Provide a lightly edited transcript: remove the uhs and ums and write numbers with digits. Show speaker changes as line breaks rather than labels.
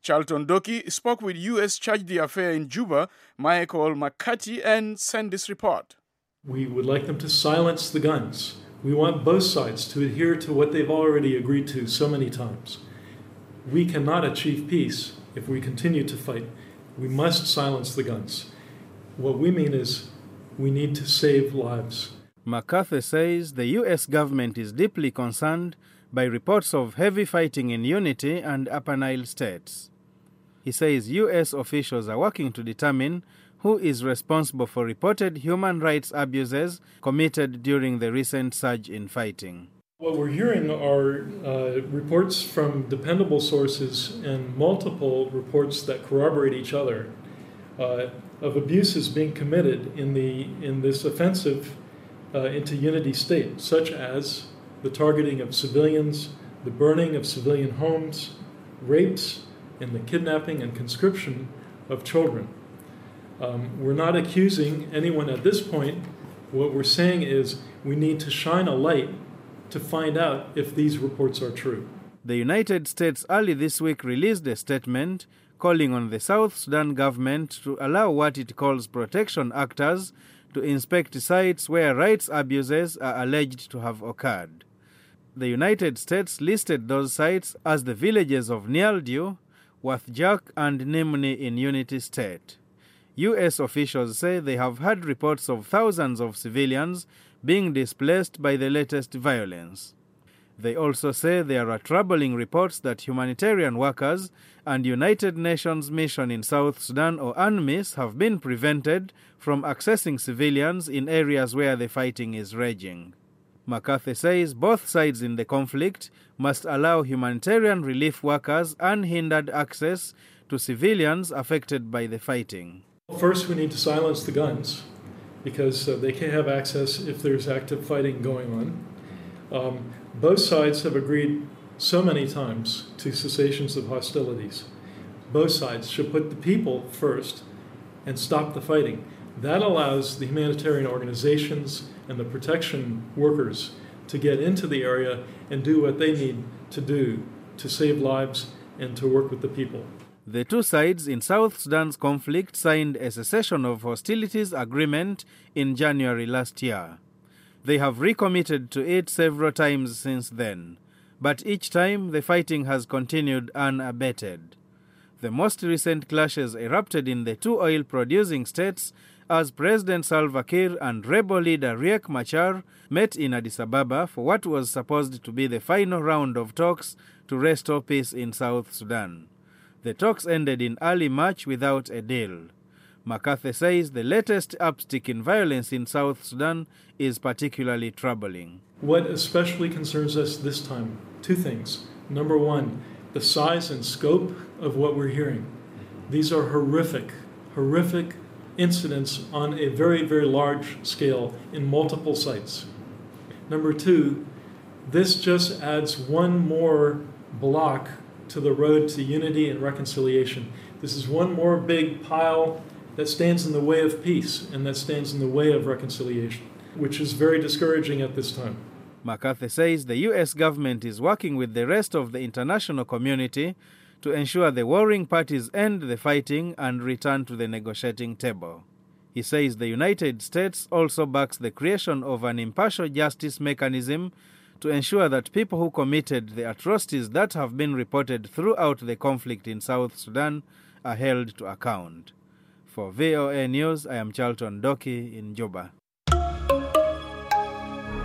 Charlton Doki spoke with U.S. Charge d'Affaires in Juba, Michael McCarthy, and sent this report.
We would like them to silence the guns. We want both sides to adhere to what they've already agreed to so many times. We cannot achieve peace if we continue to fight. We must silence the guns. What we mean is we need to save lives.
McCarthy says the U.S. government is deeply concerned by reports of heavy fighting in Unity and Upper Nile states. He says U.S. officials are working to determine who is responsible for reported human rights abuses committed during the recent surge in fighting.
What we're hearing are reports from dependable sources and multiple reports that corroborate each other of abuses being committed in this offensive into Unity State, such as the targeting of civilians, the burning of civilian homes, rapes, and the kidnapping and conscription of children. We're not accusing anyone at this point. What we're saying is we need to shine a light to find out if these reports are true.
The United States early this week released a statement calling on the South Sudan government to allow what it calls protection actors to inspect sites where rights abuses are alleged to have occurred. The United States listed those sites as the villages of Nialdew, Wathjak, and Nimni in Unity State. U.S. officials say they have had reports of thousands of civilians being displaced by the latest violence. They also say there are troubling reports that humanitarian workers and United Nations Mission in South Sudan, or UNMISS, have been prevented from accessing civilians in areas where the fighting is raging. McCarthy says both sides in the conflict must allow humanitarian relief workers unhindered access to civilians affected by the fighting.
First, we need to silence the guns because they can't have access if there's active fighting going on. Both sides have agreed so many times to cessations of hostilities. Both sides should put the people first and stop the fighting. That allows the humanitarian organizations and the protection workers to get into the area and do what they need to do to save lives and to work with the people.
The two sides in South Sudan's conflict signed a cessation of hostilities agreement in January last year. They have recommitted to it several times since then, but each time the fighting has continued unabated. The most recent clashes erupted in the two oil-producing states as President Salva Kiir and rebel leader Riek Machar met in Addis Ababa for what was supposed to be the final round of talks to restore peace in South Sudan. The talks ended in early March without a deal. McCarthy says the latest uptick in violence in South Sudan is particularly troubling.
What especially concerns us this time, two things. Number one, the size and scope of what we're hearing. These are horrific incidents on a very, very large scale in multiple sites. Number two, this just adds one more block to the road to unity and reconciliation. This is one more big pile that stands in the way of peace and that stands in the way of reconciliation, which is very discouraging at this time.
McCarthy says the U.S. government is working with the rest of the international community to ensure the warring parties end the fighting and return to the negotiating table. He says the United States also backs the creation of an impartial justice mechanism to ensure that people who committed the atrocities that have been reported throughout the conflict in South Sudan are held to account. For VOA News, I am Charlton Doki in Juba.